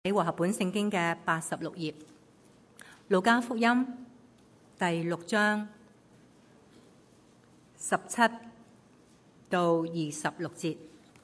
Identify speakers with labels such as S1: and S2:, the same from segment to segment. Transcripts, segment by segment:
S1: 喺和合本聖經嘅86頁，路加福音第6章17到26節。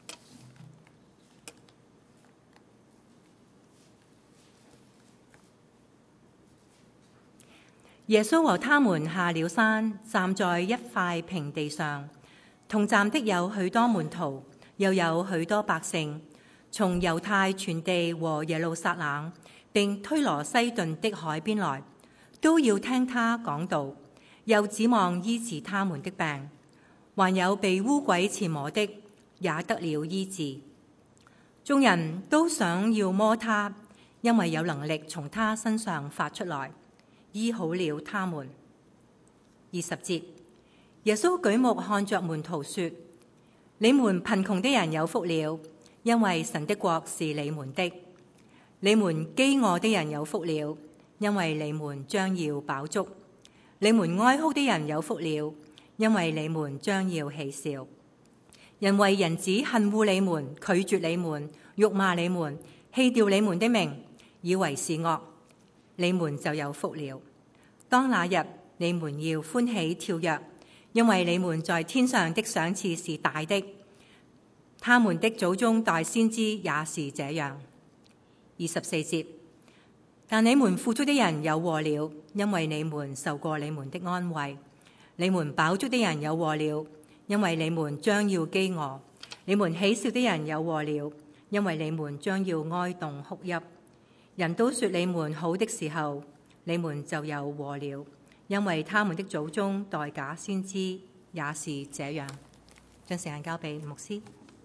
S1: 耶穌和他們下了山，站在一塊平地上，同站的有許多門徒，又有許多百姓，從猶太全地和耶路撒冷並推羅西頓的海邊來，都要聽他講道，又指望醫治他們的病。還有被污鬼纏磨的，也得了醫治。眾人都想要摸他，因為有能力從他身上發出來，醫好了他們。20節，耶穌舉目看着門徒說：你們貧窮的人有福了，因為神的國是你們的。你們飢餓的人有福了，因為你們將要飽足。你們哀哭的人有福了，因為你們將要喜笑。人為人子恨惡你們，拒絕你們，辱罵你們，棄掉你們的名，以為是惡，你們就有福了。當那日，你們要歡喜跳躍，因為你們在天上的賞賜是大的。他們的祖宗大先知也是這樣。24節，但你們富足的人有禍了，因為你們受過你們的安慰。你們飽足的人有禍了，因為你們將要飢餓。你們喜笑的人有禍了，因為你們將要哀慟哭泣。人都說你們好的時候，你們就有禍了，因為他們的祖宗代假先知也是這樣。將時間交俾牧師。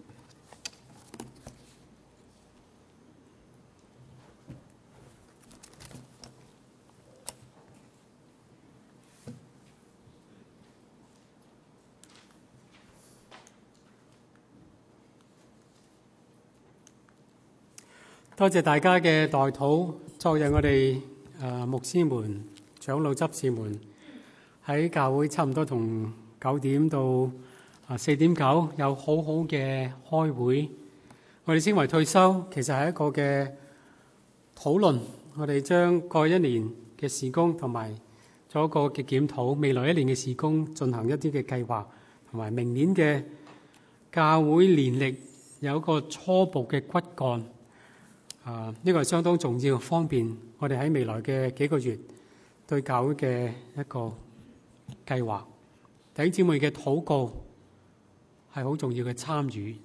S2: 多謝大家嘅代禱。昨日我哋牧師們、長老執事們喺教會差唔多同9點到4:09有好好嘅開會。我哋稱為退休，其實係一個嘅討論。我哋將過去一年嘅事工同埋做一個嘅檢討，未來一年嘅事工進行一啲嘅計劃，同埋明年嘅教會年曆有一個初步嘅骨幹。呢個係相當重要，方便我哋喺未來嘅幾個月對教會嘅一個計劃。弟兄姊妹嘅禱告係好重要嘅參與。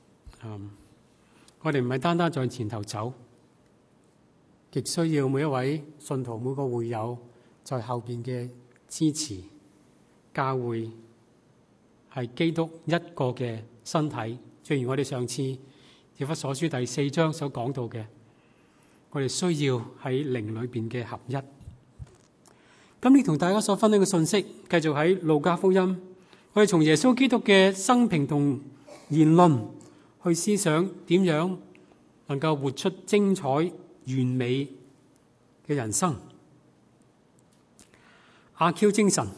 S2: 我哋唔係單單在前頭走，亦需要每一位信徒、每個會友在後邊嘅支持。教會係基督一個嘅身體，正如我哋上次以弗所書第4章所講到嘅，我哋需要喺靈裏邊嘅合一。今日同大家所分享嘅信息，繼續喺路加福音，我哋從耶穌基督嘅生平同言論去思想點樣能夠活出精彩完美嘅人生。阿 Q 精神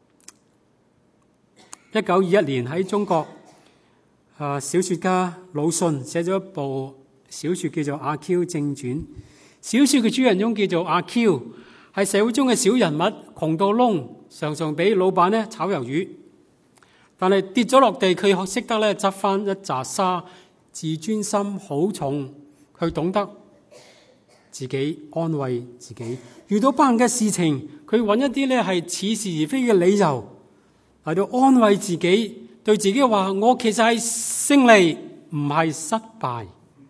S2: ，1921年喺中國小說家魯迅寫咗一部小說叫做《阿 Q 正傳》。小說嘅主人翁叫做阿 Q， 係社會中嘅小人物，窮到窿，常常俾老闆炒魷魚。但係跌咗落地，佢識得執翻一紮沙，自尊心好重，佢懂得自己安慰自己。遇到不幸嘅事情，佢揾一啲係似是而非嘅理由嚟到安慰自己。對自己話：我其實係勝利，唔係失敗。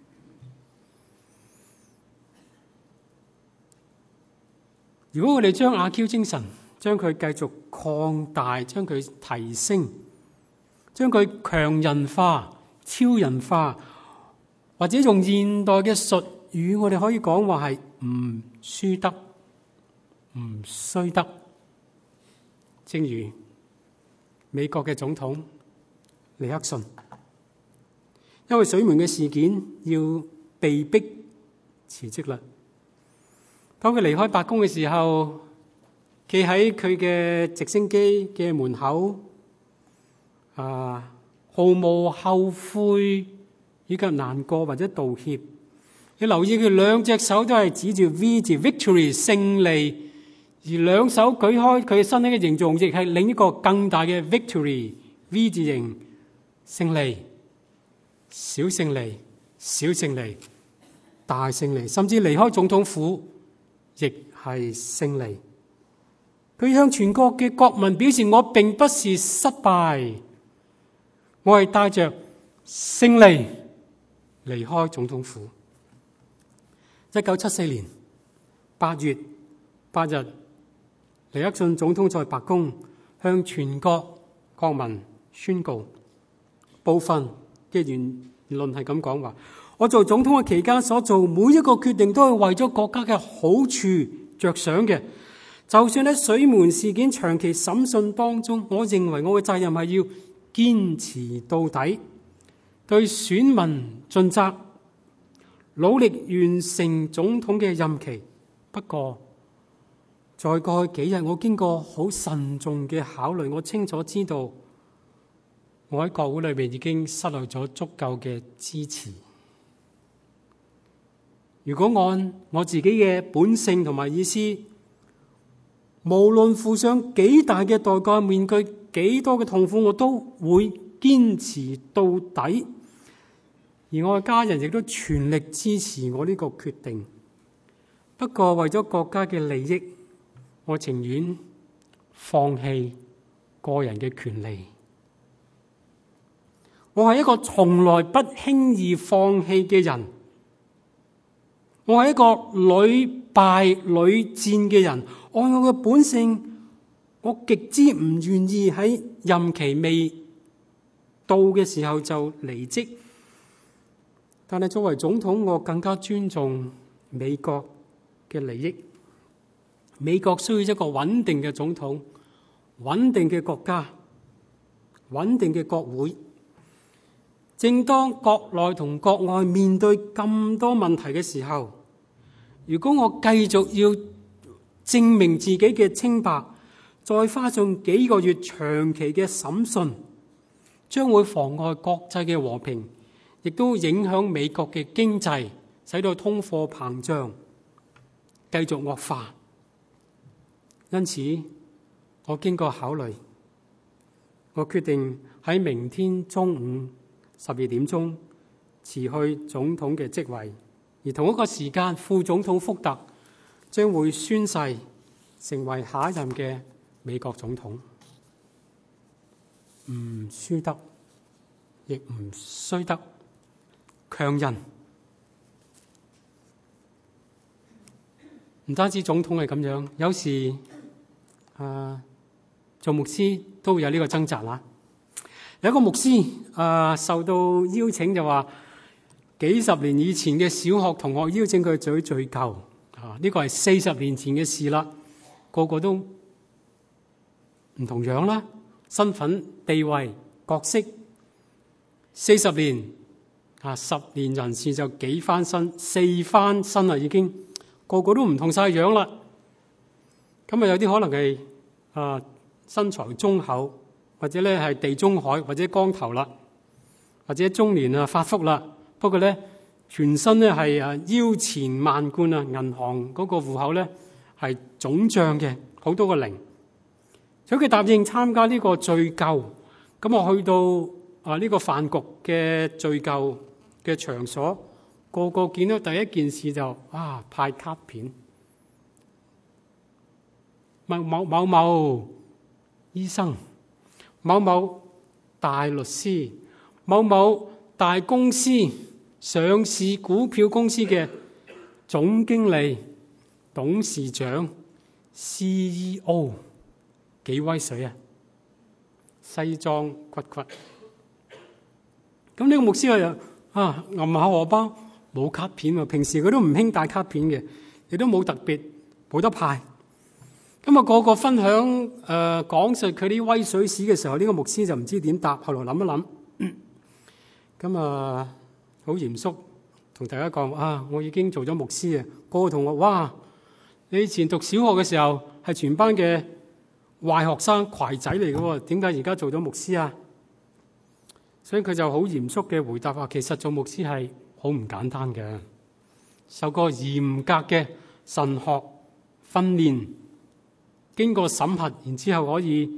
S2: 如果我哋將阿 Q 精神，將佢繼續擴大，將佢提升，將佢強人化、超人化，或者用現代嘅術語，我哋可以講話係唔輸得、唔衰得。正如美國嘅總統尼克遜，因為水門嘅事件要被逼辭職啦。當佢離開白宮嘅時候，企喺佢嘅直升機嘅門口，毫無後悔以及難過或者道歉， 你留意佢兩隻手都係指住 V 字 Victory 勝利，而兩手舉開佢身體嘅形狀，亦係另一個更大嘅 Victory V 字形勝利、小勝利、小勝利、大勝利，甚至離開總統府亦係勝利。佢向全國嘅國民表示：我並不是失敗，我係帶着勝利離開總統府。1974年8月8日，尼克遜總統在白宮向全國國民宣告，部分嘅言論係咁講話：我做總統嘅期間所做每一個決定都係為咗國家嘅好處着想嘅。就算喺水門事件長期審訊當中，我認為我嘅責任係要堅持到底，對選民盡責，努力完成總統嘅任期。不過，在過去幾日，我經過好慎重嘅考慮，我清楚知道我喺國會裏面已經失去咗足夠嘅支持。如果按我自己嘅本性同埋意思，無論付上幾大嘅代價，面對幾多嘅痛苦，我都會堅持到底。而我嘅家人亦都全力支持我呢個決定。不過為咗國家嘅利益，我情願放棄個人嘅權利。我係一個從來不輕易放棄嘅人。我係一個屢敗屢戰嘅人。按我嘅本性，我極之唔願意喺任期未到嘅時候就離職。但係作為總統，我更加尊重美國嘅利益。美國需要一個穩定嘅總統、穩定嘅國家、穩定嘅國會。正當國內同國外面對咁多問題嘅時候，如果我繼續要證明自己嘅清白，再花上幾個月長期嘅審訊，將會妨礙國際嘅和平，亦都影響美國嘅經濟，使到通貨膨脹繼續惡化。因此，我經過考慮，我決定喺明天中午12點鐘辭去總統嘅職位，而同一個時間，副總統福特將會宣誓成為下一任嘅美國總統。唔輸得，亦唔衰得，強人。唔單止總統係咁樣，有時做牧師都會有呢個掙扎啦。有一個牧師受到邀請，就話幾十年以前嘅小學同學邀請佢聚舊。呢個係40年前嘅事啦，個個都唔同樣啦，身份、地位、角色。40年10年人事就幾番身，4番身啦，已經個個都唔同晒樣啦。咁有啲可能係身材中厚，或者咧係地中海，或者光頭啦，或者中年發福啦。不過咧，全身咧係腰纏萬貫啊！銀行嗰個戶口咧係總帳嘅，好多個零。所以佢答應參加呢個聚舊。咁我去到呢個飯局嘅聚舊嘅場所，個個見到第一件事就派卡片，某某醫生，某某大律師，某某大公司上市股票公司嘅總經理、董事長、CEO， 幾威水啊！西裝骨骨。咁呢個牧師又揞下荷包，冇卡片喎。平時佢都唔興帶卡片嘅，亦都冇特別冇得派。咁個個分享講述佢啲威水史嘅時候，呢個牧師就唔知點答。後來諗一諗，咁好嚴肅同大家講我已經做咗牧師啊！個個同學，哇！你以前讀小學嘅時候係全班嘅壞學生攜仔嚟嘅喎，點解而家做咗牧師啊？所以佢就好嚴肅嘅回答話：其實做牧師係好唔簡單嘅。 受過嚴格嘅神學訓練，經過審核，然之後可以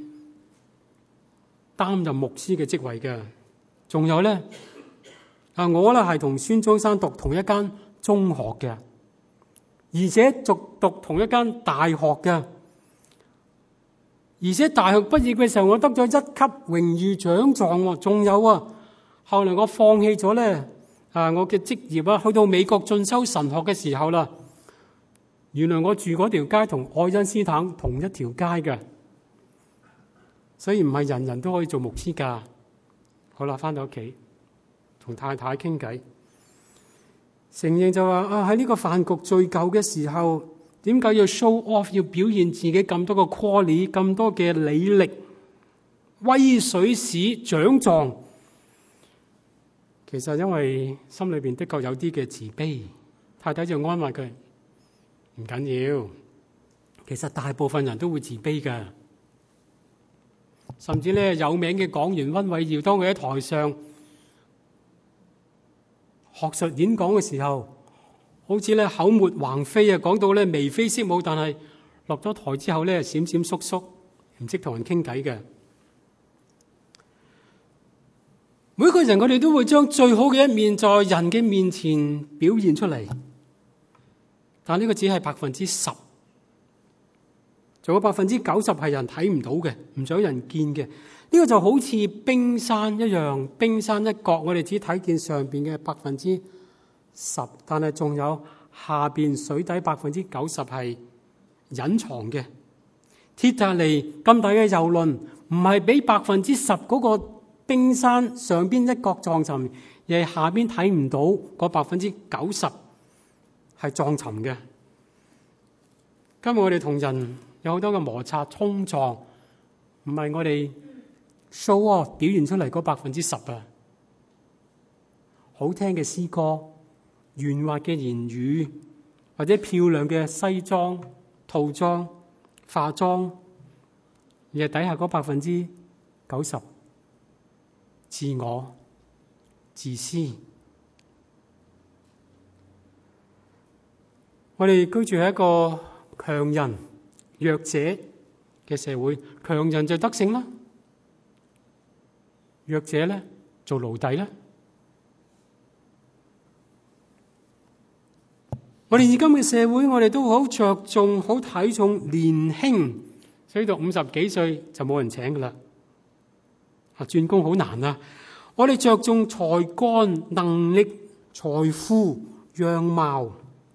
S2: 擔任牧師嘅職位嘅。仲有咧，我咧係同孫中山讀同一間中學嘅，而且讀同一間大學嘅，而且大學畢業嘅時候，我得咗1級榮譽獎狀喎。仲有啊，後來我放棄咗咧我嘅職業啊，去到美國進修神學嘅時候啦，原來我住嗰條街同愛因斯坦同一條街嘅，所以唔係人人都可以做牧師噶。好啦，翻到屋企同太太傾偈，承認就話喺呢個飯局聚舊嘅時候，點解要 show off， 要表現自己咁多個 quality， 咁多嘅履歷、威水史、獎狀？其實因為心裏邊的確有啲嘅自卑，太太就安慰佢：唔緊要，其實大部分人都會自卑㗎。甚至咧，有名嘅講員溫偉耀，當佢喺台上學術演講嘅時候，好似咧口沫橫飛啊，講到咧眉飛色舞，但係落咗台之後咧，閃閃縮縮，唔識同人傾偈嘅。每個人我哋都會將最好嘅一面在人嘅面前表現出嚟，但呢個只係10%，仲有90%係人睇唔到嘅，唔想人見嘅。呢個就好似冰山一樣，冰山一角，我哋只睇見上邊嘅10%，但係仲有下邊水底90%係隱藏嘅。鐵達尼咁大嘅郵輪，唔係俾10%嗰個冰山上邊一角撞沉，而係下邊睇唔到嗰90%係撞沉嘅。今日我哋同人有好多嘅摩擦衝撞，唔係我哋 show off 表現出嚟嗰10%啊！好聽嘅詩歌、圓滑嘅言語，或者漂亮嘅西裝、套裝、化妝，而係底下嗰90%自我、自私。我哋居住喺一個強人、弱者嘅社會，強人就得勝啦，弱者咧做奴隸啦。我哋而今嘅社會，我哋都好着重、好睇重年輕，所以到50幾歲就冇人請噶啦。轉工好難啊！我哋着重才幹、能力、財富、樣貌，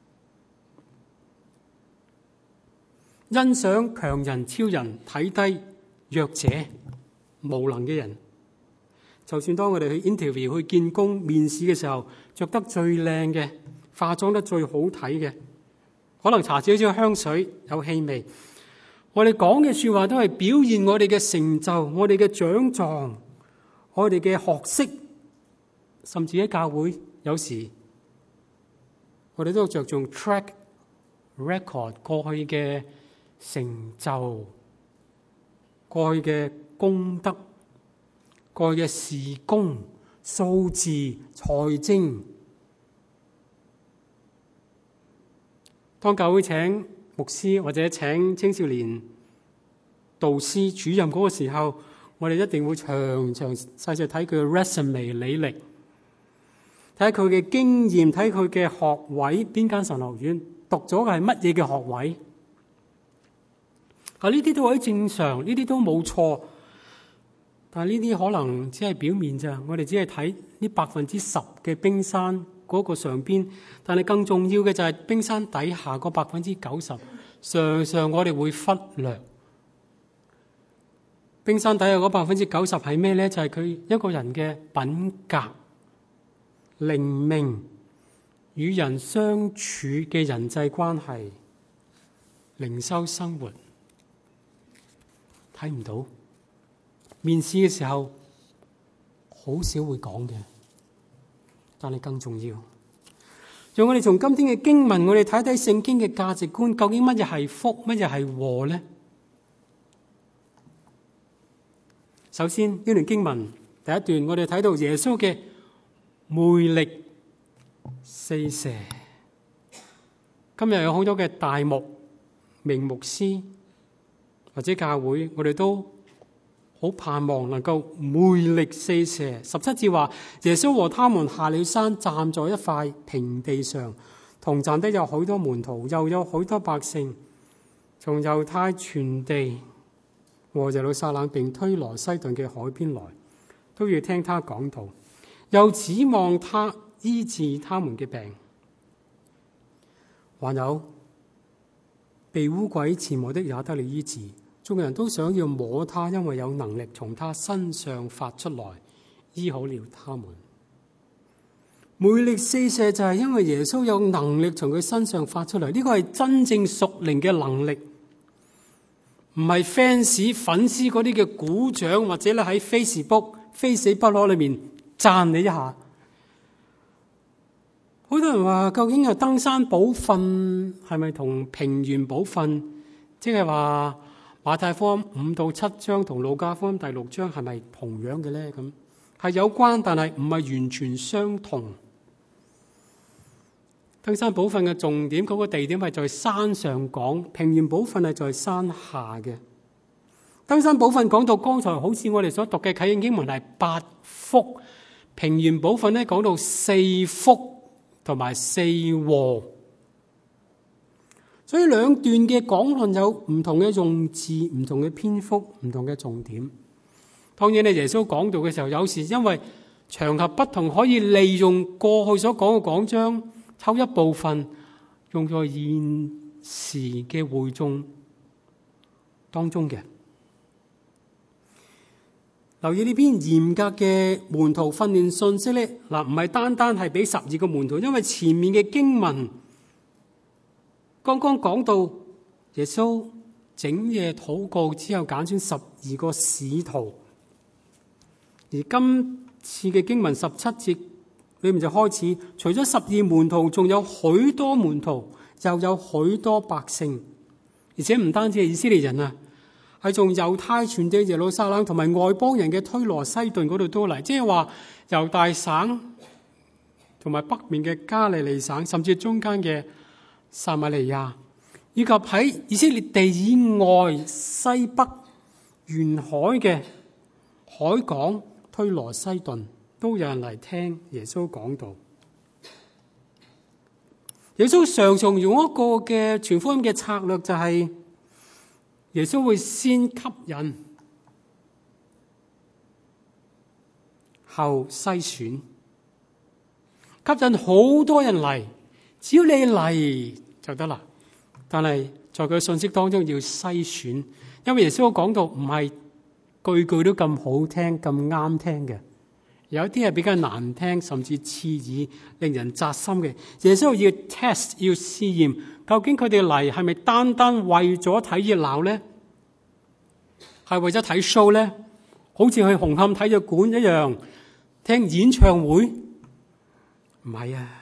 S2: 欣賞強人、超人，睇低弱者、無能嘅人。就算當我哋去 interview 去見工面試嘅時候，着得最靚嘅，化妝得最好睇嘅，可能搽少少香水有氣味，我哋講嘅說話都係表現我哋嘅成就、我哋嘅獎狀、我哋嘅學識，甚至喺教會有時我哋都着重 track record 過去嘅成就、過去嘅功德、過去嘅事工、數字、財政。當教會請牧師或者請青少年導師主任嗰個時候，我哋一定會詳詳細細睇佢嘅 resume 履歷，睇佢嘅經驗，睇佢嘅學位，邊間神學院讀咗嘅係乜嘢嘅學位。呢啲都係正常，呢啲都冇錯，但係呢啲可能只係表面咋，我哋只係睇呢10%嘅冰山嗰個上邊，但係更重要嘅就係冰山底下嗰90%，常常我哋會忽略。冰山底下嗰90%係咩咧？就係佢一個人嘅品格、靈命、與人相處嘅人際關係、靈修生活，睇唔到。面試嘅時候好少會講嘅，但係更重要。讓我哋從今天嘅經文，我哋睇睇聖經嘅價值觀，究竟乜嘢係福，乜嘢係禍呢？首先呢段經文第一段，我哋睇到耶穌嘅魅力四射。 今日有好多嘅大牧、名牧師或者教會，我哋都好盼望能夠魅力四射。17節話，耶穌和他們下了山，站在一塊平地上，同站的有許多門徒，又有許多百姓，從猶太全地和耶路撒冷並推羅西頓嘅海邊來，都要聽他講道，又指望他醫治他們嘅病。還有被污鬼纏磨的也得了醫治，眾人都想要摸他，因為有能力從他身上發出來，醫好了他們。魅力四射就係因為耶穌有能力從佢身上發出嚟，呢個係真正屬靈嘅能力，唔係 fans 粉絲嗰啲嘅鼓掌，或者咧喺 Facebook 非死不可裏面讚你一下。好多人話，究竟係登山寶訓係咪同平原寶訓，即係話馬太福音5到7章同路加福音第6章係咪同樣嘅咧？咁係有關，但係唔係完全相同。登山寶訓嘅重點嗰個地點係在山上講，平原寶訓係在山下嘅。登山寶訓講到剛才好似我哋所讀嘅啟應經文係8福，平原寶訓咧講到4福同埋4禍，所以兩段嘅講論有唔同嘅用字、唔同嘅篇幅、唔同嘅重點。當然咧，耶穌講道嘅時候，有時因為場合不同，可以利用過去所講嘅講章，抽一部分用在現時嘅會眾當中嘅。留意呢篇嚴格嘅門徒訓練信息咧，唔係單單係俾12個門徒，因為前面嘅經文剛剛講到耶穌整夜禱告之後揀選12個使徒，而今次嘅經文17節裏面就開始，除咗12門徒，仲有許多門徒，又有許多百姓，而且唔單止係以色列人啊，係從猶太全地耶路撒冷同埋外邦人嘅推羅西頓嗰度都嚟，即係話猶大省同埋北面嘅加利利省，甚至中間嘅撒瑪利亞，以及喺以色列地以外西北沿海嘅海港推羅西頓，都有人嚟聽耶穌講道。耶穌常常用一個嘅傳福音嘅策略，就係耶穌會先吸引，後篩選，吸引好多人嚟，只要你嚟就得啦。但係在佢信息當中要篩選，因為耶穌講道唔係句句都咁好聽、咁啱聽嘅，有啲係比較難聽，甚至刺耳、令人扎心嘅。耶穌要 test， 要試驗，究竟佢哋嚟係咪單單為咗睇熱鬧呢？係為咗睇 show 呢？好似去紅磡體育館一樣聽演唱會？唔係啊！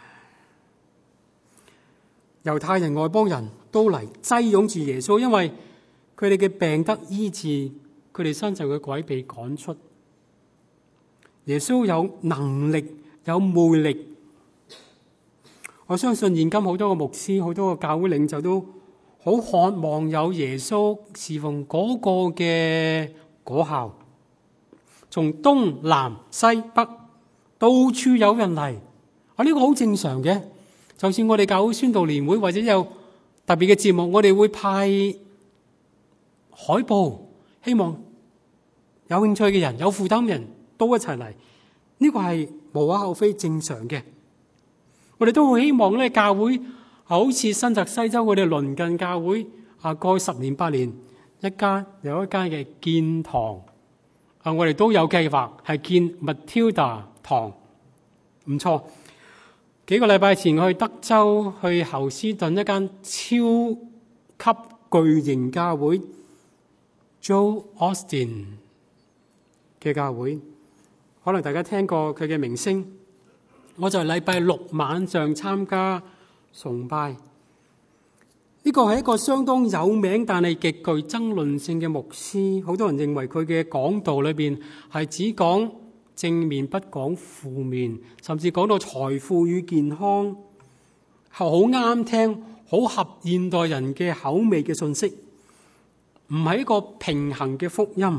S2: 猶太人、外邦人都嚟擠擁住耶穌，因為佢哋嘅病得醫治，佢哋身上嘅鬼被趕出。耶穌有能力，有魅力。我相信現今好多個牧師、好多個教會領袖都好渴望有耶穌侍奉嗰個嘅果效。從東南西北到處有人嚟，呢個好正常嘅。就算我哋教會宣道年會或者有特別嘅節目，我哋會派海報，希望有興趣嘅人、有負擔人都一齊嚟。呢個係無可厚非、正常嘅。我哋都會希望咧，教會好似新澤西州我哋鄰近教會過去10年8年，一間又一間嘅建堂。我哋都有計劃係建 Matilda 堂，唔錯。幾個禮拜前我去德州，去侯斯頓一間超級巨型教會 Joel Austin 嘅教會，可能大家聽過佢嘅名聲。我就禮拜6晚上參加崇拜。呢個係一個相當有名但係極具爭論性嘅牧師，好多人認為佢嘅講道裏邊係只講正面不講負面，甚至講到財富與健康，係好啱聽， 好合現代人嘅口味嘅信息，唔係一個平衡嘅福音。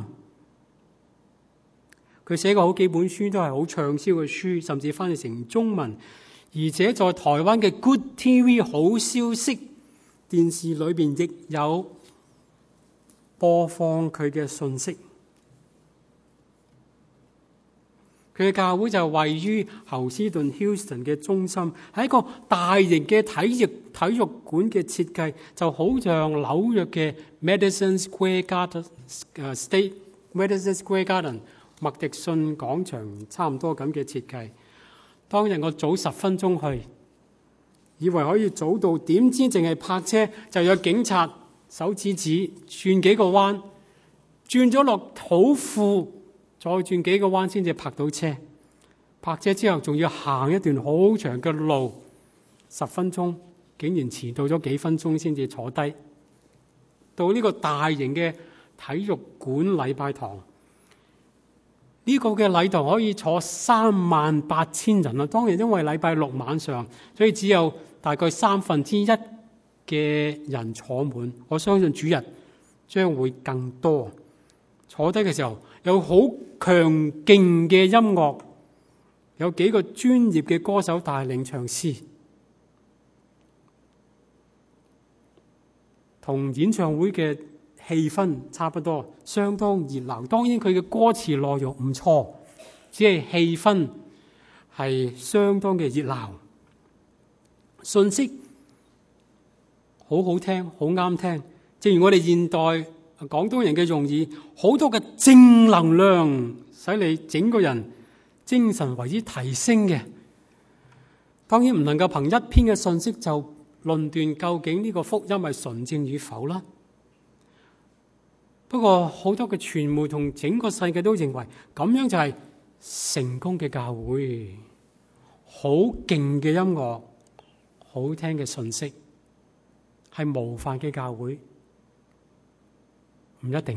S2: 佢寫過好幾本書，都係好暢銷嘅書，甚至翻譯成中文，而且在台灣嘅 Good TV 好消息電視裏邊亦有播放佢嘅信息。佢嘅教會就位於侯斯頓 Houston 嘅中心，係一個大型嘅體育館嘅設計，就好像紐約嘅 Madison Square Garden 麥迪遜廣場差唔多咁嘅設計。當日我早10分鐘去，以為可以早到，點知淨係泊車就有警察手指轉幾個彎，轉咗落土庫，再轉幾個彎先至泊到車。泊車之後仲要行一段好長嘅路，10分鐘竟然遲到咗幾分鐘先至坐低。到呢個大型嘅體育館禮拜堂，呢個嘅禮堂可以坐38,000人啊！當然因為禮拜六晚上，所以只有大概1/3嘅人坐滿。我相信主日將會更多。坐低嘅時候有好強勁嘅音樂，有幾個專業嘅歌手帶領唱詩，同演唱會嘅氣氛差不多，相當熱鬧。當然佢嘅歌詞內容唔錯，只係氣氛係相當嘅熱鬧。信息好好聽，好啱聽。正如我哋現代廣東人嘅用語，好多嘅正能量，使你整個人精神為之提升嘅。當然唔能夠憑一篇嘅信息就論斷究竟呢個福音係純正與否啦。不過好多嘅傳媒同整個世界都認為咁樣就係成功嘅教會，好勁嘅音樂，好聽嘅信息，係模範嘅教會，唔一定。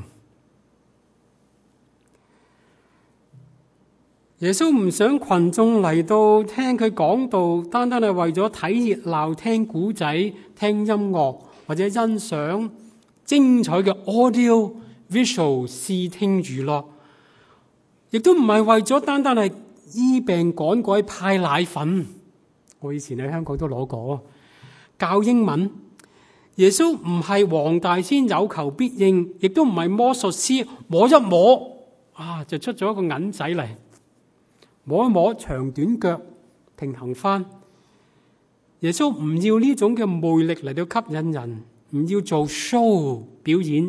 S2: 耶穌唔想群眾嚟到聽佢講道，單單係為咗睇熱鬧、聽古仔、聽音樂或者欣賞精彩嘅 audio visual 視聽娛樂，亦都唔係為咗單單係醫病趕鬼、派奶粉。我以前喺香港都攞過教英文。耶穌唔係黃大仙有求必應，亦都唔係魔術師摸一摸就出咗一個銀仔嚟，摸一摸長短腳平衡翻。耶穌唔要呢種嘅魅力嚟到吸引人，唔要做 show 表演。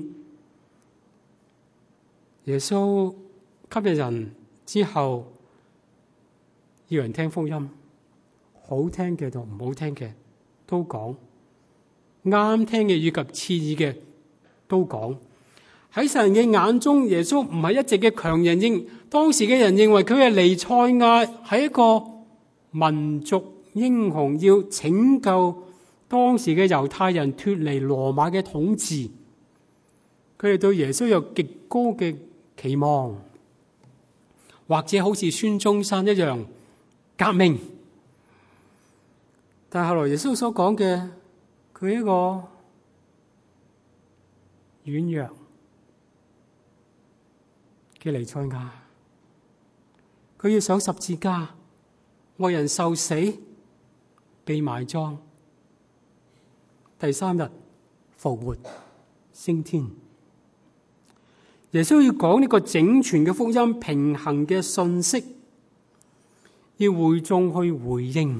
S2: 耶穌吸引人之後，要人聽福音，好聽嘅同唔好聽嘅都講。啱聽嘅以及刺耳嘅都講。喺世人嘅眼中，耶穌唔係一直嘅強人，當時嘅人認為佢係彌賽亞，係一個民族英雄，要拯救當時嘅猶太人脫離羅馬嘅統治。佢哋對耶穌有極高嘅期望，或者好似孫中山一樣革命。但係後來耶穌所講嘅，佢一個軟弱嘅彌賽亞，佢要上十字架，為人受死，被埋葬，第3日復活升天。耶穌要講呢個整全嘅福音，平衡嘅信息，要會眾去回應。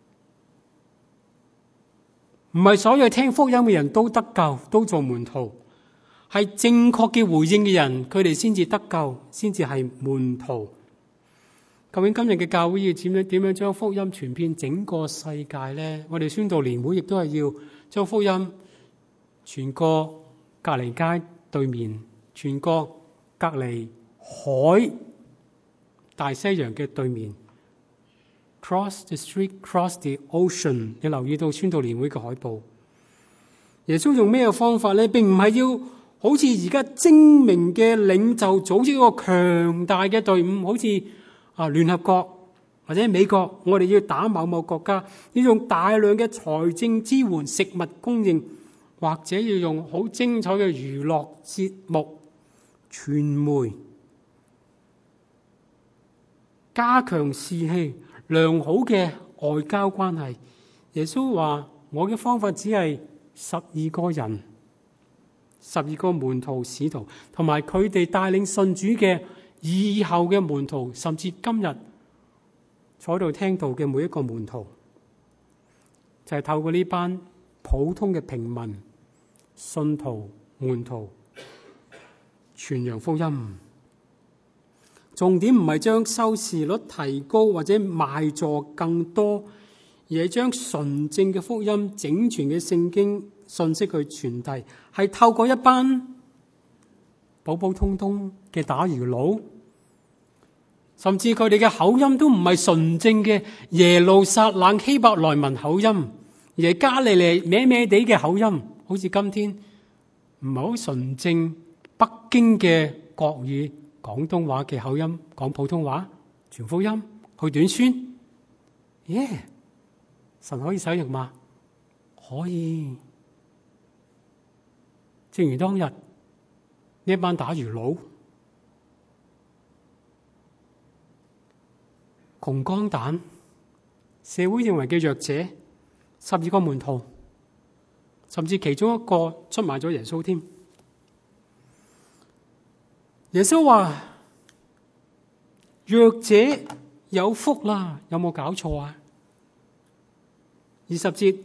S2: 唔係所有聽福音嘅人都得救，都做門徒，係正確嘅回應嘅人，佢哋先至得救，先至係門徒。究竟今日嘅教會要點樣將福音傳遍整個世界呢？我哋宣道年會亦都係要將福音傳過隔離街對面，傳過隔離海大西洋嘅對面。Cross the street, cross the ocean。你留意到宣道年會嘅海報。耶穌用咩方法呢？並唔係要好似而家精明嘅領袖組織一個強大嘅隊伍，好似聯合國或者美國，我哋要打某某國家，要用大量嘅財政支援、食物供應，或者要用好精彩嘅娛樂節目、傳媒，加強士氣、良好嘅外交關係。耶穌話：我嘅方法只係12個人、12個門徒使徒，同埋佢哋帶領信主嘅以後嘅門徒，甚至今日坐喺度聽道嘅每一個門徒，就係透過呢班普通嘅平民、信徒、門徒傳揚福音。重點唔係將收視率提高或者賣座更多，而係將純正嘅福音、整全嘅聖經信息去傳遞，係透過一班普普通通嘅打魚佬，甚至佢哋嘅口音都唔係純正嘅耶路撒冷希伯來文口音，而係加利利歪歪地嘅口音，好似今天唔係好純正北京嘅國語、廣東話嘅口音，講普通話傳福音去短宣。神可以使用嗎？可以。正如當日呢班打魚佬窮光蛋，社會認為嘅弱者，12個門徒，甚至其中一個出賣咗耶穌添。耶穌話：弱者有福啦，有冇搞錯啊？20節，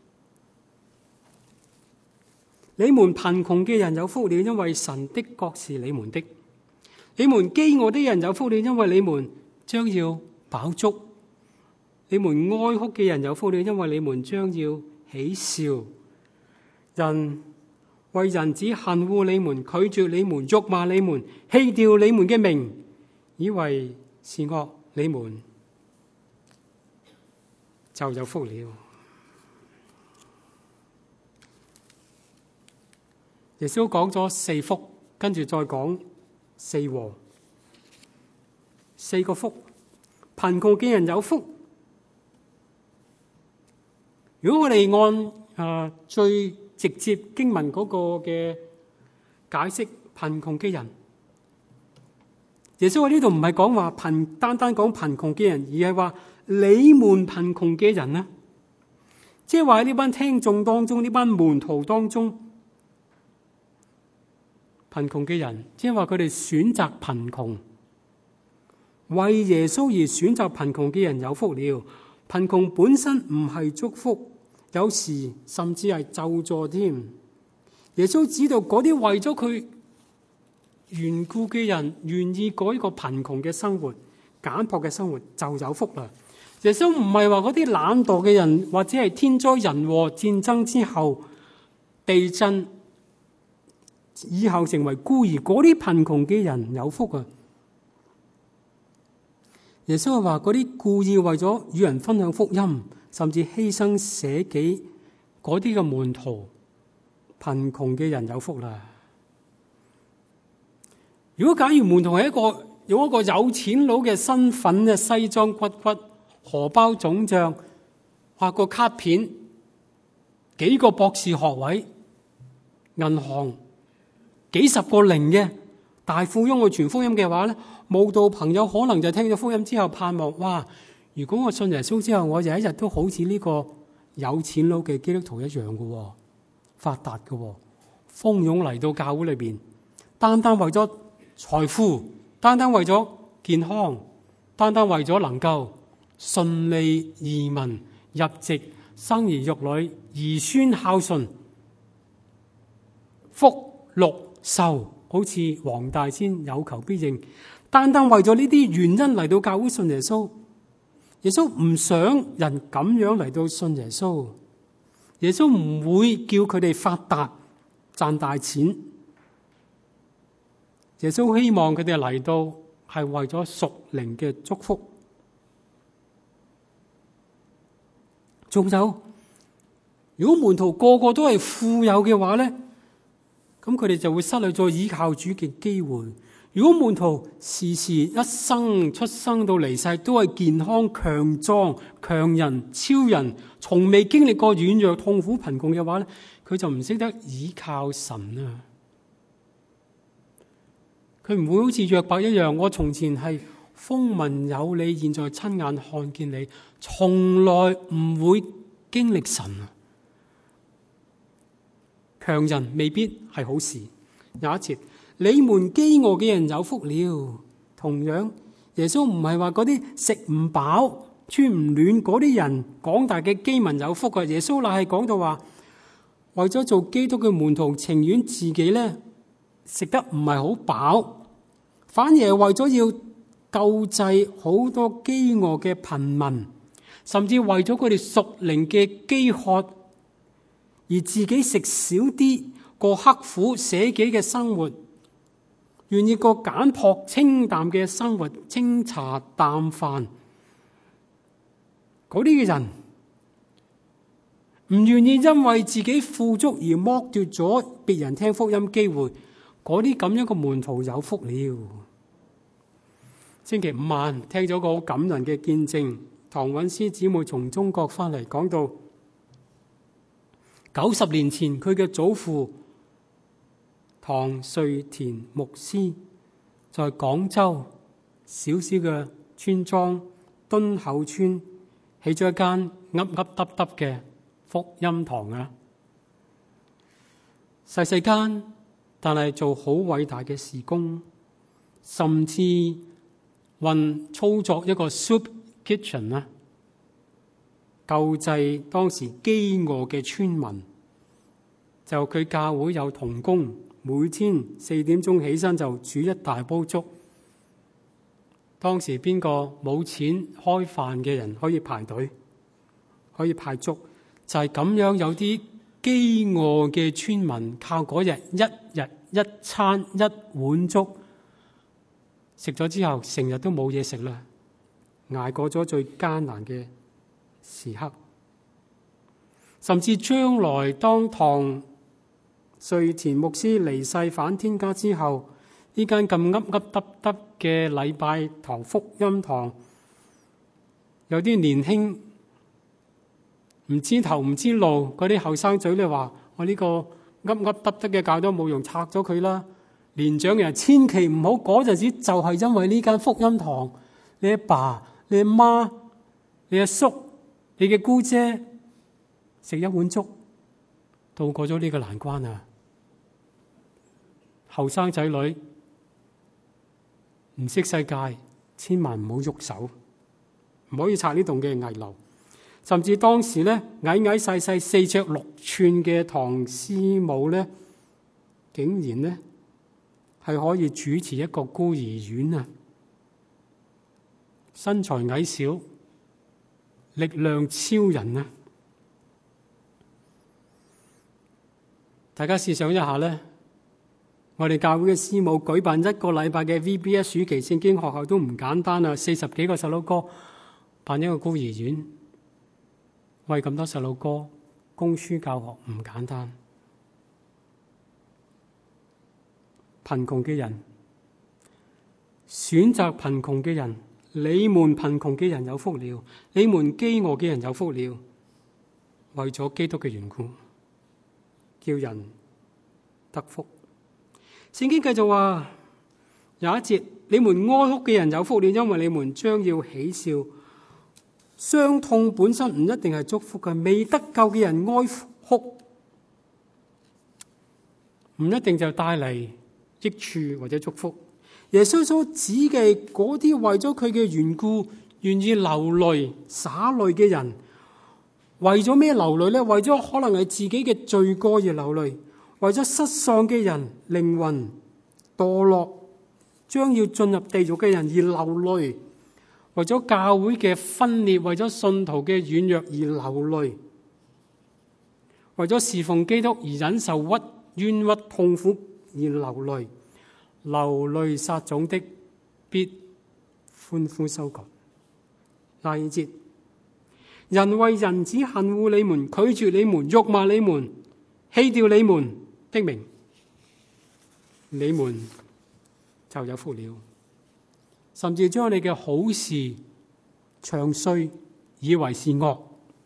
S2: 你們貧窮嘅人有福了，因為神的國是你們的；你們飢餓的人有福了，因為你們將要飽足；你們哀哭嘅人有福了，因為你們將要喜笑。人為人子恨惡你們，拒絕你們，辱罵你們，棄掉你們嘅名，以為是惡，你們就有福了。耶穌講咗4福，跟住再講4禍。4個福，貧窮嘅人有福。如果我哋按最直接經文嗰個嘅解釋，貧窮嘅人，耶穌喺呢度唔係講話單單講貧窮嘅人，而係話你們貧窮嘅人啊，即係話喺呢班聽眾當中，呢班門徒當中，貧窮嘅人，即係話佢哋選擇貧窮，為耶穌而選擇貧窮嘅人有福了。貧窮本身唔係祝福，有時甚至係咒詛添。耶穌知道嗰啲為咗佢緣故嘅人，願意過一個貧窮嘅生活、簡樸嘅生活就有福啦。耶穌唔係話嗰啲懶惰嘅人，或者係天災人禍、戰爭之後、地震以後成為孤兒，嗰啲貧窮嘅人有福啊。耶穌係話嗰啲故意為咗與人分享福音，甚至犧牲捨己嗰啲嘅門徒，貧窮嘅人有福啦。如果假如門徒係用一個有錢佬嘅身份嘅西裝骨骨、荷包腫脹、畫個卡片、幾個博士學位、銀行幾十個零嘅大富翁去傳福音嘅話咧，慕道朋友可能就聽咗福音之後盼望，哇！如果我信耶穌之後，我有一日都好似呢個有錢佬嘅基督徒一樣嘅，發達嘅，蜂擁嚟到教會裏邊，單單為咗財富，單單為咗健康，單單為咗能夠順利移民入籍、生兒育女、兒孫孝順、福祿壽，好似黃大仙有求必應，單單為咗呢啲原因嚟到教會信耶穌。耶穌唔想人咁樣嚟到信耶穌，耶穌唔會叫佢哋發達賺大錢。耶穌希望佢哋嚟到係為咗屬靈嘅祝福。仲有，如果門徒個個都係富有嘅話咧，咁佢哋就會失去咗倚靠主嘅機會。 如果門徒時時一生出生到離世都係健康強壯、強人、超人，從未經歷過軟弱、痛苦、貧窮嘅話咧，佢就唔識得倚靠神啊！佢唔會好似約伯一樣，我從前係風聞有你，現在親眼看見你，從來唔會經歷神啊！強人未必係好事。有一節，你們飢餓嘅人有福了。同樣，耶穌唔係話嗰啲食唔飽、穿唔暖嗰啲人，廣大嘅飢民有福嘅。耶穌乃係講到話，為咗做基督嘅門徒，情願自己咧食得唔係好飽，反而係為咗要救濟好多飢餓嘅貧民，甚至為咗佢哋屬靈嘅飢渴，而自己食少啲，過刻苦捨己嘅生活，願意過簡樸清淡嘅生活，清茶淡飯。嗰啲嘅人唔願意因為自己富足而剝奪咗別人聽福音機會，嗰啲咁樣嘅門徒有福了。星期五晚聽咗個好感人嘅見證，唐韻詩姊妹從中國翻嚟，講到90年前佢嘅祖父唐瑞田牧師在廣州小小嘅村莊敦厚村起咗一間凹凹凸凸嘅福音堂啊！細細間，但係做好偉大嘅事工，甚至操作一個 soup kitchen 啊，救濟當時飢餓嘅村民。就佢教會有同工，每天4點鐘起身就煮一大煲粥。當時邊個冇錢開飯嘅人可以排隊，可以派粥，就係咁樣。有啲飢餓嘅村民靠嗰日一餐一碗粥食咗之後，成日都冇嘢食啦，捱過咗最艱難嘅時刻。甚至將來當唐瑞田牧師離世返天家之後，呢間咁凹凹凸凸嘅禮拜堂福音堂，有啲年輕唔知頭唔知路嗰啲後生仔咧話：我呢個凹凹凸凸嘅教都冇用，拆咗佢啦！年長人千祈唔好，嗰陣時就係因為呢間福音堂，你阿爸、你阿媽、你阿叔、你嘅姑姐食一碗粥，渡過咗呢個難關啊！後生仔女唔識世界，千萬唔好喐手，唔可以拆呢棟嘅危樓。甚至當時咧矮矮細細4尺6寸嘅唐師母咧，竟然咧係可以主持一個孤兒院啊！身材矮小，力量超人啊！大家試想一下咧，我哋教會嘅師母舉辦1個禮拜嘅 VBS 暑期聖經學校都唔簡單啊！40幾個細佬哥辦一個孤兒院，為咁多細佬哥供書教學唔簡單。貧窮嘅人，選擇貧窮嘅人，你們貧窮嘅人有福了，你們飢餓嘅人有福了，為咗基督嘅緣故，叫人得福。聖經繼續話，有一節，你們哀哭嘅人有福了，因為你們將要喜笑。傷痛本身唔一定係祝福嘅，未得救嘅人哀哭唔一定就帶嚟益處或者祝福。耶穌所指嘅嗰啲為咗佢嘅緣故願意流淚灑淚嘅人，為咗咩流淚呢？為咗可能係自己嘅罪過而流淚，為咗失喪嘅人靈魂墮落將要進入地獄嘅人而流淚，為咗教會嘅分裂，為咗信徒嘅軟弱而流淚，為咗侍奉基督而忍受冤屈痛苦而流淚。流淚撒種的，必歡呼收割。第2節，人為人子恨惡你們，拒絕你們，辱罵你們，棄掉你們的名，你們就有福了。甚至將你嘅好事唱衰，以為是惡。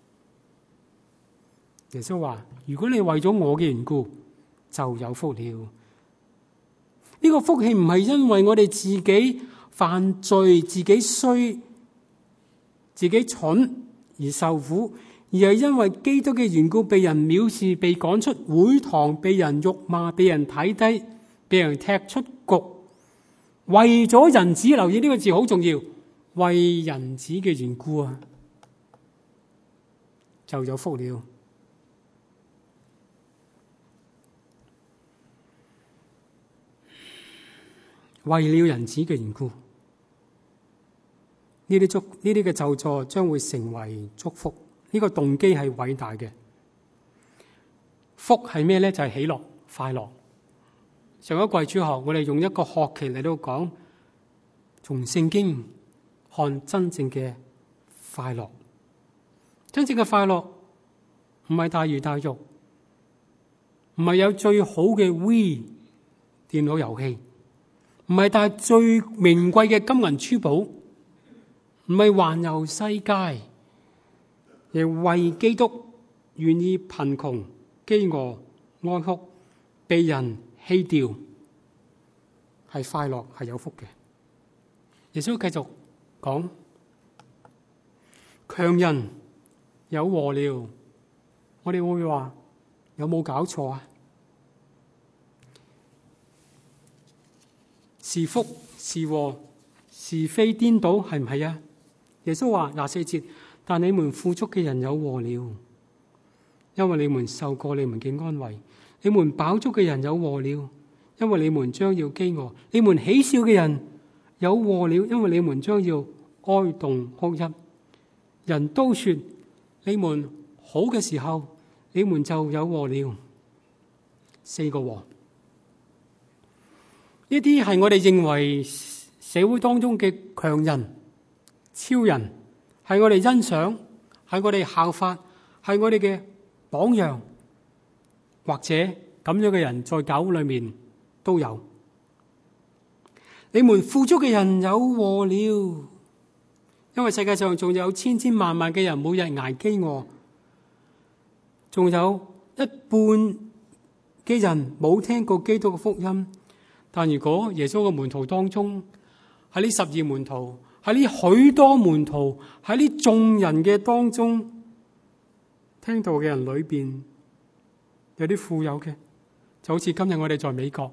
S2: 耶穌話：如果你為咗我嘅緣故，就有福了。呢個福氣唔係因為我哋自己犯罪、自己衰、自己蠢而受苦，而係因為基督嘅緣故，被人藐視、被趕出會堂、被人辱罵、被人睇低、被人踢出局。為咗人子，留意呢個字好重要，為人子嘅緣故啊，就有福了。為了人子嘅緣故，呢啲嘅咒詛將會成為祝福。呢個動機係偉大嘅。福係咩呢？就係喜樂、快樂。上一季主學，我哋用一個學期嚟到講，從聖經看真正嘅快樂。真正嘅快樂唔係大魚大肉，唔係有最好嘅 Wii 電腦遊戲，唔係帶最名貴嘅金銀珠寶，唔係環遊世界，而為基督願意貧窮、飢餓、哀哭、被人棄掉，係快樂，係有福嘅。耶穌繼續講：強人有禍了。我哋會話有冇搞錯啊？是福是禍，是非顛倒，係唔係啊？耶穌話24節，但你們富足嘅人有禍了，因為你們受過你們嘅安慰；你們飽足嘅人有禍了，因為你們將要飢餓；你們喜笑嘅人有禍了，因為你們將要哀慟哭泣。人都說你們好嘅時候，你們就有禍了。4個禍，呢啲係我哋認為社會當中嘅強人、超人，係我哋欣賞，係我哋效法，係我哋嘅榜樣，或者咁樣嘅人在教會裏面都有。你們富足嘅人有禍了，因為世界上仲有千千萬萬嘅人每日捱飢餓，仲有一半嘅人冇聽過基督嘅福音。但如果耶穌嘅門徒當中，喺呢12門徒，喺呢許多門徒，喺呢眾人嘅當中，聽到嘅人裏邊有啲富有嘅，就好似今日我哋在美國，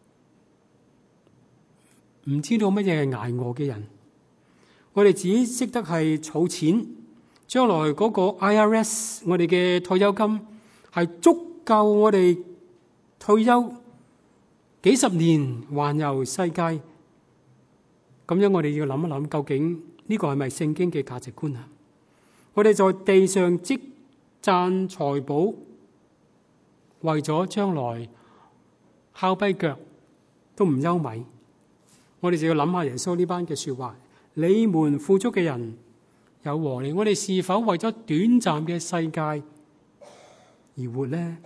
S2: 唔知道乜嘢係捱餓嘅人，我哋只識得係儲錢，將來嗰個 IRS 我哋嘅退休金係足夠我哋退休幾十年環遊世界。咁樣我哋要諗一諗，究竟呢個係咪聖經嘅價值觀啊？我哋在地上積攢財寶，為咗將來敲跛腳都唔憂米。我哋就要諗下耶穌呢班嘅說話：你們富足嘅人有禍了。我哋是否為咗短暫嘅世界而活呢？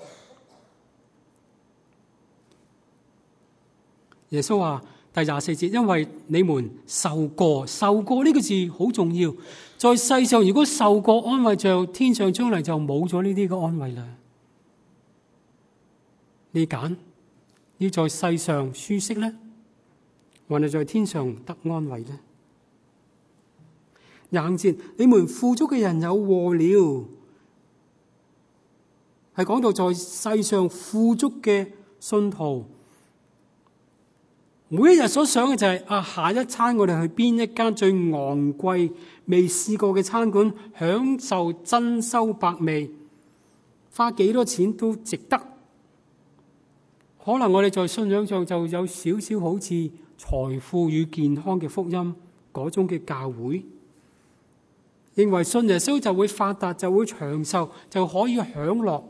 S2: 耶穌話第24節，因為你們受過呢個字好重要。在世上如果受過安慰，就天上將來就冇咗呢啲嘅安慰啦。你揀要在世上舒適呢，還係在天上得安慰呢？20節，你們富足嘅人有禍了，係講到在世上富足嘅信徒，每一日所想嘅就係下一餐我哋去邊一間最昂貴未試過嘅餐館，享受珍饈百味，花幾多錢都值得。可能我哋在信仰上就有少少好似財富與健康嘅福音嗰種嘅教會，認為信耶穌就會發達，就會長壽，就可以享樂。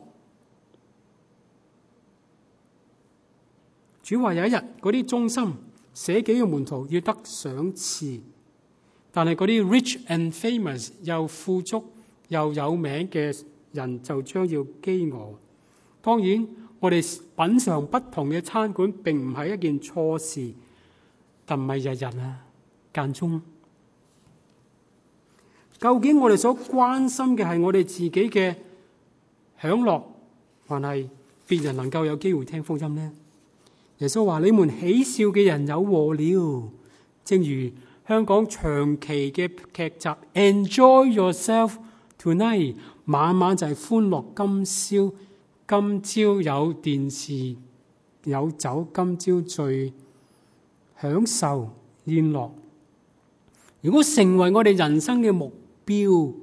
S2: 主話有一日嗰啲忠心捨己嘅門徒要得賞賜，但係嗰啲 rich and famous 又富足又有名嘅人就將要飢餓。當然我哋品嘗不同嘅餐館並唔係一件錯事， 但唔係日日啊，間中。究竟我哋所關心嘅係我哋自己嘅享樂，還係別人能夠有機會聽福音呢？耶穌話：你們喜笑嘅人有禍了。正如香港長期嘅劇集 Enjoy Yourself Tonight， 晚晚就係歡樂今宵，今朝有電視有酒，今朝醉，享受宴樂。如果成為我哋人生嘅目標，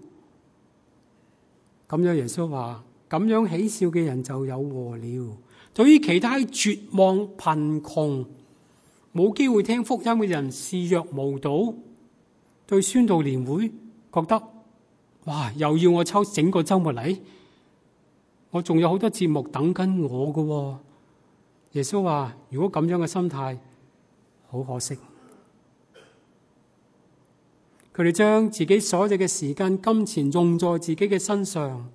S2: 咁樣耶穌話：咁樣喜笑嘅人就有禍了。對於其他絕望、貧窮、冇機會聽福音嘅人視若無睹，對宣道年會覺得哇，又要我抽整個週末嚟，我仲有好多節目等緊我㗎。耶穌話：如果咁樣嘅心態，好可惜。佢哋將自己所有嘅時間、金錢用在自己嘅身上，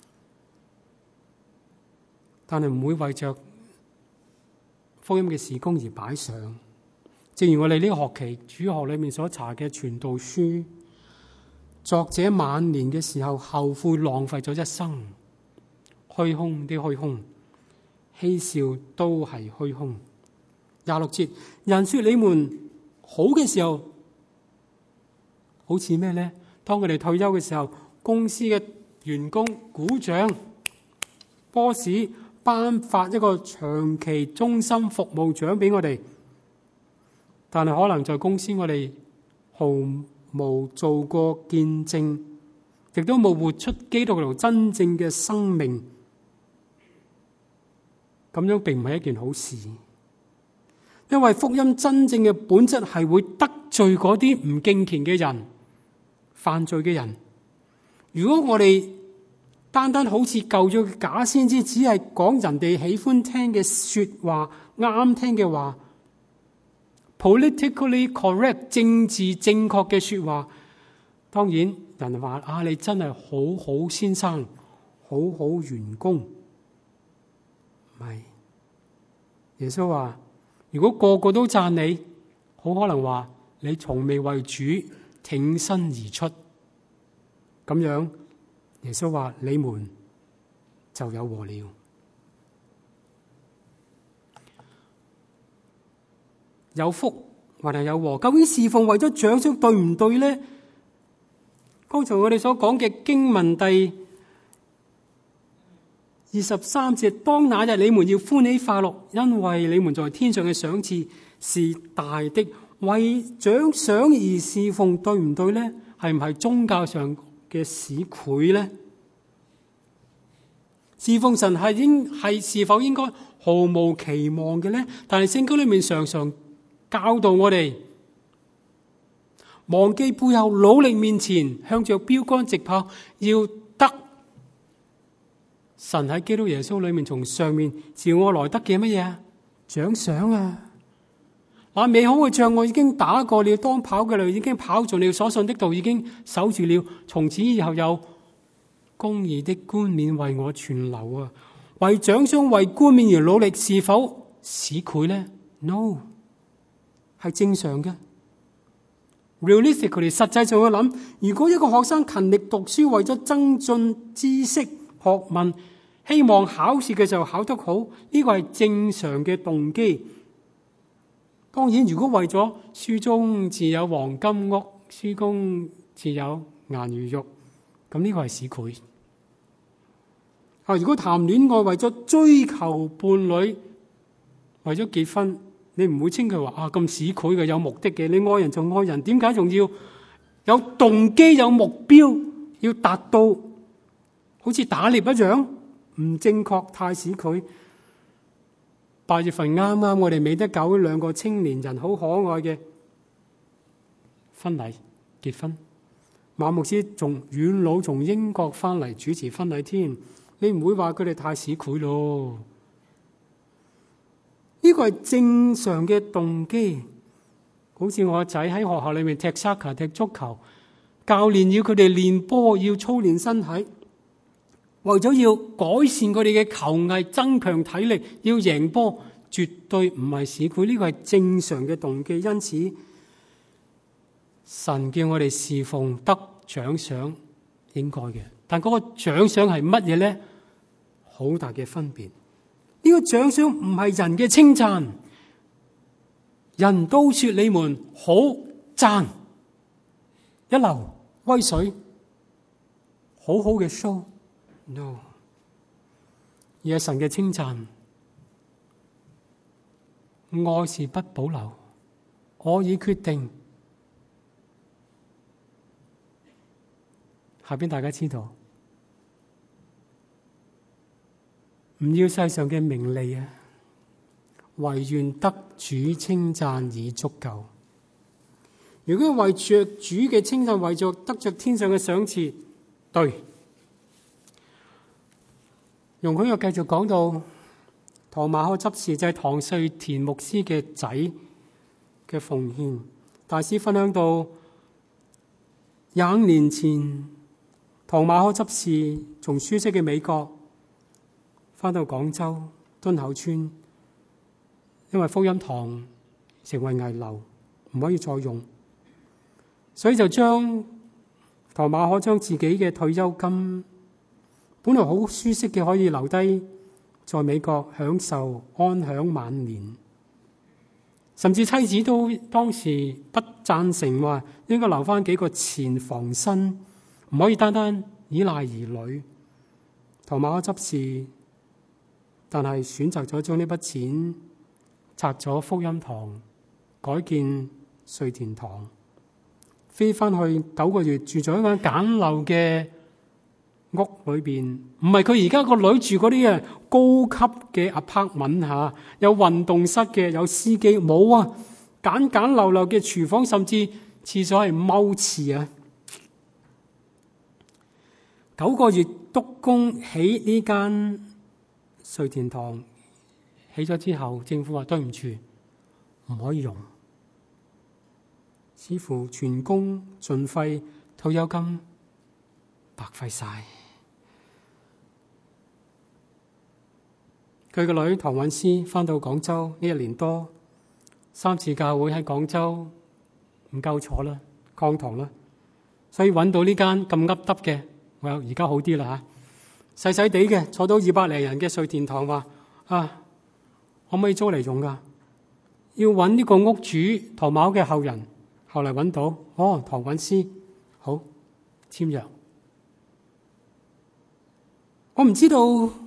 S2: 但係唔會為着福音嘅事工而擺上。正如我哋呢個學期主學裏面所查嘅傳道書，作者晚年嘅時候後悔浪費咗一生，虛空的虛空，嬉笑都係虛空。26節，人說你們好嘅時候，好似咩呢？當佢哋退休嘅時候，公司嘅員工鼓掌，boss頒發一個長期忠心服務獎俾我哋，但係可能在公司我哋毫無做過見證，亦都冇活出基督徒真正嘅生命，咁樣並唔係一件好事。因為福音真正嘅本質係會得罪嗰啲唔敬虔嘅人、犯罪嘅人。如果我哋單單好似舊約嘅假先知，只係講人哋喜歡聽嘅說話、啱聽嘅話， politically correct 政治正確嘅說話，當然人話啊，你真係好好先生、好好員工。唔係，耶穌話：如果個個都讚你，好可能話你從未為主挺身而出。咁樣，耶穌話你們就有禍了。有福還係有禍？究竟侍奉為咗獎賞對唔對呢？剛才我哋所講嘅經文第23節，當那日你們要歡喜快樂，因為你們在天上嘅賞賜是大的。為獎賞而侍奉對唔對呢？係唔係宗教上嘅市儈呢？侍奉神是否應該毫無期望嘅呢？但係聖經裏面常常教導我哋忘記背後，努力面前，向着標杆直跑，要得神喺基督耶穌裏面從上面召我來得嘅乜嘢啊？獎賞啊！那美好嘅仗我已經打過了，當跑嘅路已經跑盡了，所信的道已經守住了，從此以後有公義的冠冕為我存留啊！為獎賞、為冠冕而努力，是否市儈呢？ No， 係正常嘅。Realistically， 實際上我諗，如果一個學生勤力讀書，為咗增進知識、學問，希望考試嘅時候考得好，呢個係正常嘅動機。當然，如果為咗書中自有黃金屋，書中自有顏如玉，咁呢個係市儈。如果談戀愛為咗追求伴侶，為咗結婚，你唔會稱佢話咁市儈嘅，有目的嘅。你愛人就愛人，點解仲要有動機、有目標，要達到好似打獵一樣？唔正確，太市儈。8月份啱啱我哋美德教會兩個青年人好可愛嘅婚禮結婚，馬牧師仲遠路從英國翻嚟主持婚禮添，你唔會話佢哋太市儈咯？呢個係正常嘅動機。好似我仔喺學校裏面踢沙球、踢足球，教練要佢哋練波，要操練身體，為咗要改善佢哋嘅球藝，增強體力，要贏波， 絕對唔係市儈，呢個係正常嘅動機。因此，神叫我哋侍奉得獎賞應該嘅，但嗰個獎賞係乜嘢咧？好大嘅分別。呢個獎賞唔係人嘅稱讚，人都說你們好讚，一流威水，好好嘅 show。No， 而係神嘅稱讚。愛是不保留，我已決定。下邊大家知道，唔要世上嘅名利啊，唯願得主稱讚已足夠。如果為着主嘅稱讚，為着得着天上嘅賞賜，對。容許我繼續講到唐馬可執事，就係唐瑞田牧師嘅仔嘅奉獻。大師分享到25年前，唐馬可執事從舒適嘅美國返到廣州敦口村，因為福音堂成為危樓，唔可以再用，所以就將唐馬可將自己嘅退休金，本來好舒適嘅，可以留低在美國享受安享晚年。甚至妻子都當時不贊成，話應該留翻幾個錢防身，唔可以單單依賴兒女。唐馬可執事，但係選擇咗將呢筆錢拆咗福音堂，改建瑞田堂，飛翻去9個月住咗一間簡陋嘅屋裏邊，唔係佢而家個女住嗰啲高級嘅 apartment 吓，有運動室嘅，有司機，冇啊，簡簡陋陋嘅廚房，甚至廁所係踎廁啊。9個月督工起呢間瑞田堂，起咗之後，政府話對唔住，唔可以用，似乎全工盡費，退休金白費晒。佢個女唐韻詩返到廣州呢1年多，3次教會喺廣州唔夠坐啦，擴堂啦，所以揾到呢間咁噏得嘅，而家好啲啦嚇，細細地嘅坐到200零人嘅瑞田堂，話啊，可唔可以租嚟用㗎？要揾呢個屋主唐馬可嘅後人，後嚟揾到，唐韻詩，好簽約。我唔知道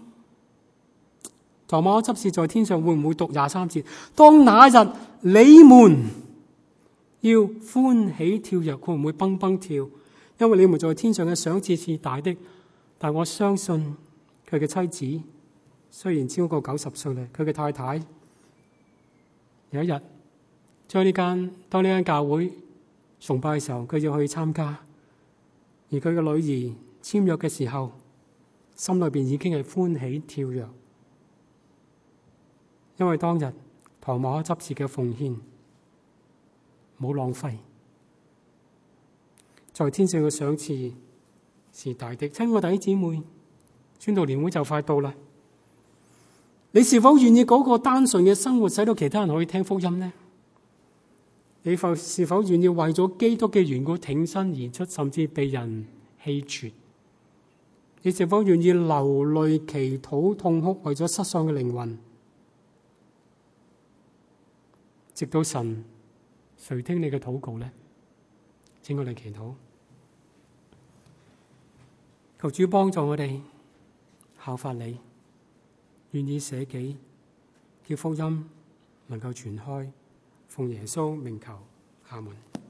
S2: 唐馬可執事在天上會唔會讀23節？當那日你們要歡喜跳躍，會唔會蹦蹦跳？因為你們在天上嘅賞賜是大的。但我相信佢嘅妻子雖然超過90歲啦，佢嘅太太有一日當呢間教會崇拜嘅時候，佢要去參加，而佢嘅女兒簽約嘅時候，心裏邊已經係歡喜跳躍。因為當日唐馬可執事嘅奉獻冇浪費，在天上嘅賞賜是大的。親愛弟兄姊妹，宣道年會就快到啦，你是否願意嗰個單純嘅生活，使到其他人可以聽福音呢？你是否願意為咗基督嘅緣故挺身而出，甚至被人棄絕？你是否願意流淚祈禱痛哭，為咗失喪嘅靈魂？直到神垂聽你嘅禱告呢？請我哋祈禱，求主幫助我哋效法你，願意捨己，叫福音能夠傳開。奉耶穌名求，阿門。